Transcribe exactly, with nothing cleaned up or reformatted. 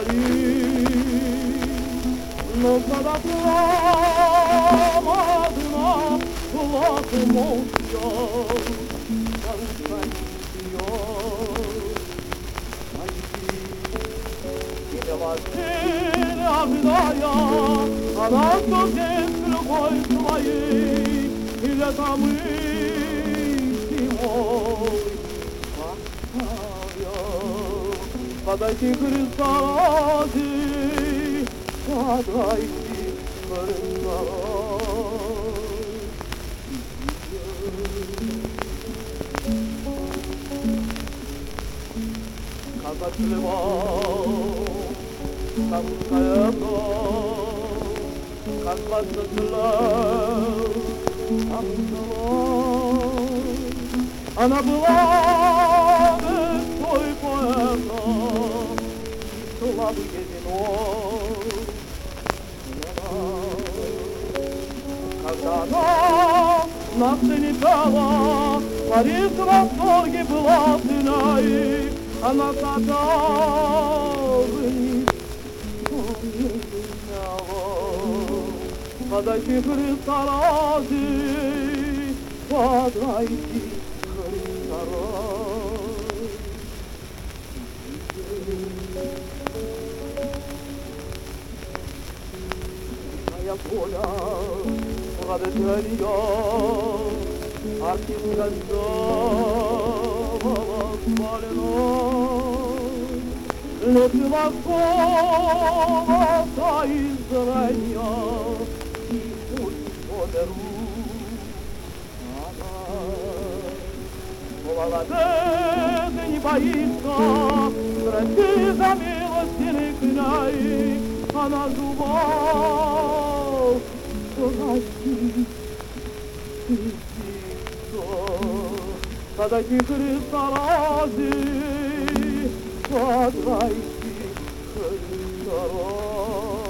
вдали, но когда громадно флаг молчал, старушка пьет. Или машина ожидая, она что здесь с любой своей, или это мы зимой оставим. Подойти к Христа ради, подойти к Христа ради. Как отливал старушка эта, как подзатлел амбулой. Она была мечтой поэта и славы виной. Когда она на сцене пела, Париж в восторге была сыной. Она казалась подойти Христа ради, подойти Христа ради. Моя поля, радостная ее, артистка сделала спаленой. Лепи восковата из зрения, и пусть померут. Она молодец и не боится, прости за милостивый князь, она зубов прости, стыдится. Подойти Христа ради, подойти Христа ради.